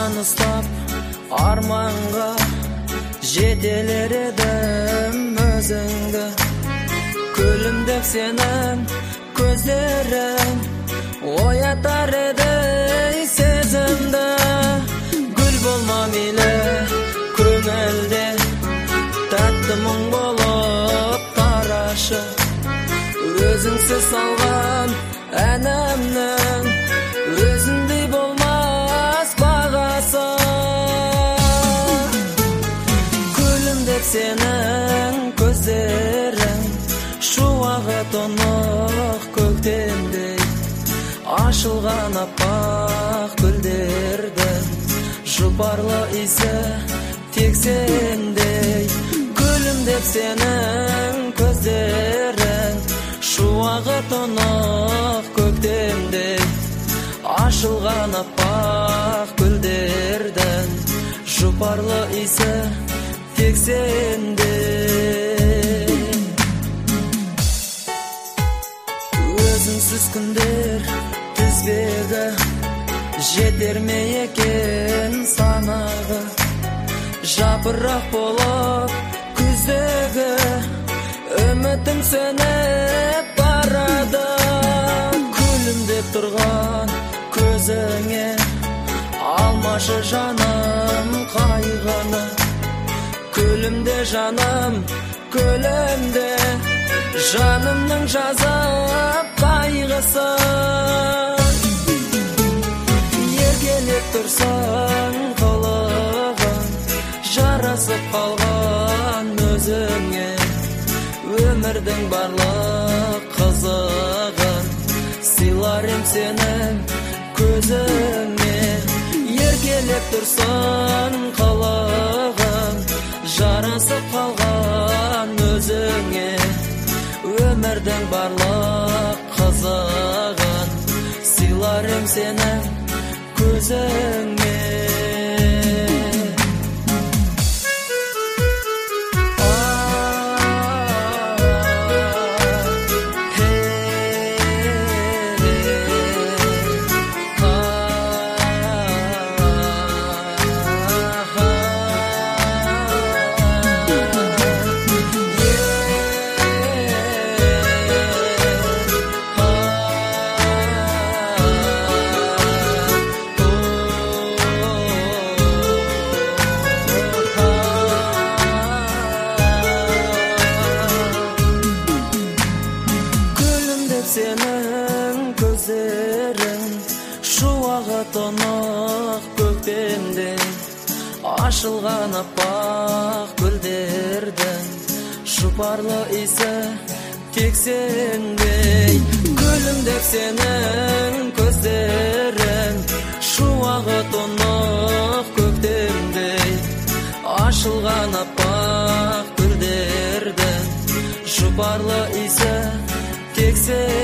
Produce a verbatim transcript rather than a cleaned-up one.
қолымнан ұстап арманға жетелер едім өзіңді. Күлімдеп сенің көздерің оятар еді сезімді. Гүл болма мейлі көңілде, тәтті мұң болып тарашы. Өзіңсіз салған әнімнің өзіндей болмас бағасы. Күлімдеп сенің көздерің шуағы тұнық көктемдей, ашылған аппақ гүлдердің жұпарлы иісі тек сендей. Күлімдеп сенің көздерің шуағы тұнық көктемдей, ашылған аппақ гүлдердің жұпарлы иісі тек сендей. Өзіңсіз күндер тізбегі жетер ме екен санағы, жапырақ болып күздегі үмітім сөніп барады. Күлімдеп тұрған көзіңе алмашы жаным қайғыны. Күлімде жаным, күлімде жанымның жазып қайғысын. Еркелеп тұрсаң қылығың, жарасып қалған өзіңе. Өмірдің барлық қызығын сыйлар ем сенің көзіңе. Еркелеп тұрсаң қылығың, жарасып қалған өзіңе. Өмірдің барлық қызығын сыйлар ем сенің көзіңе. Сенің көздерің шуағы тұнық көктемдей, ашылған аппақ гүлдердің жұпарлы иісі тек сендей. Күлімдеп сенің көздерің шуағы тұнық көктемдей, ашылған аппақ гүлдердің жұпарлы иісі тек сендей.